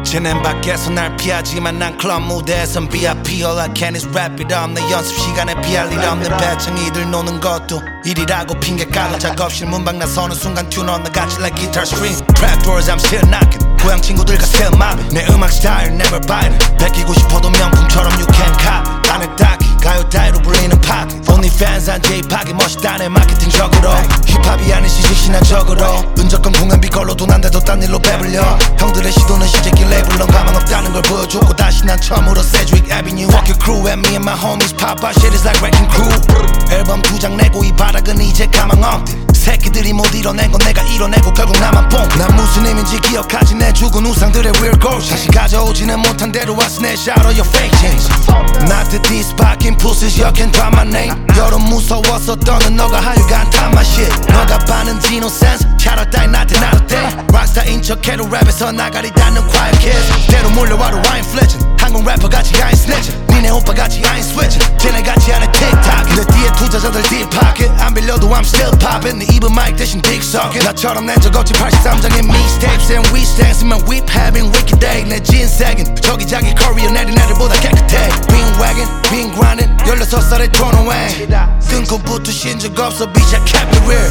쟤넨 밖에서 날 피하지만 난 클럽 무대에선 VIP. All I can is wrap it up. 내 연습 시간에 비할 일 없는 배짱이들 노는 것도 일이라고 핑계 까고 작업실 문밖 나서는 순간 튜너 나같이 like guitar string. Trap doors I'm still knocking. 고향 친구들과 still mobbing. 내 음악 스타일 never biting. 베끼고 싶어도 명품처럼 you can't cop. 나는 딱히 가요 따위로 불리는 팝. OnlyFans 한 J-팝이 멋있다네 마케팅적으로. 힙합이 아닌 시식신화적으로. 은적금 공연비 걸러도 난데도 딴 일로 배불려. 형들의 시도는 시제길 레이블런 가망 없다는 걸 보여줬고 다시 난 처음으로 Sedgwick Avenue. Fuck your crew and me and my homies pop our shit is like wrecking crew. 앨범 2장 내고 이 바닥은 이제 가망 없대. 새끼들이 못 이뤄낸 건 내가 이뤄내고 결국 나만 뽕. 난 무슨 의미인지 기억하지 내 죽은 우상들의 real goals. 다시 가져오지는 못한 대로 왔어 내 shout out your fake change. Not the these fucking pussies you can drop my name. 여름 무서워서 떠는 너가 하여간 탐 my shit. 너가 반은 Gino sense shout out 따위 나한테 나도 돼. 락스타인 척해도 랩에서 나가리 닿는 quiet kids. 때로 몰려와도 I ain't flinching. 한국 래퍼같이 I ain't snitching. 니네 오빠같이 I ain't switching. 쟤네같이 안해 틱톡. 내 뒤에 투자자들 deep pocket. 안 빌려도 I'm still popping. 네 입은 마이크 대신 dick sucking. 나처럼 낸 적 없지 83장의 mixtapes and we stands in my whip having wicked day. 내 진색은 저기저기 코리아 내린 애들보다 깨끗해. Been wagging, been grinding 16살에 turn away. 뜬 꿈부터 쉰 적 없어 bitch I kept it real.